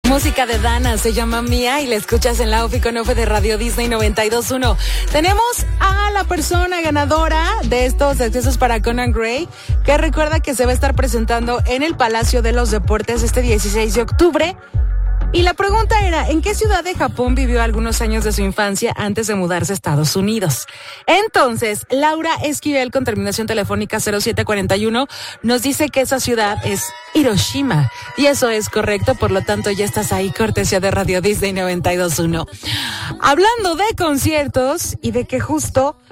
Música de Dana, se llama Mía y la escuchas en la Ofi con Ofe de Radio Disney 92.1. Tenemos a la persona ganadora de estos accesos para Conan Gray, que recuerda que se va a estar presentando en el Palacio de los Deportes este 16 de octubre. Y la pregunta era, ¿en qué ciudad de Japón vivió algunos años de su infancia antes de mudarse a Estados Unidos? Entonces, Laura Esquivel, con terminación telefónica 0741, nos dice que esa ciudad es Hiroshima. Y eso es correcto, por lo tanto ya estás ahí, cortesía de Radio Disney 92.1. Hablando de conciertos y de que justo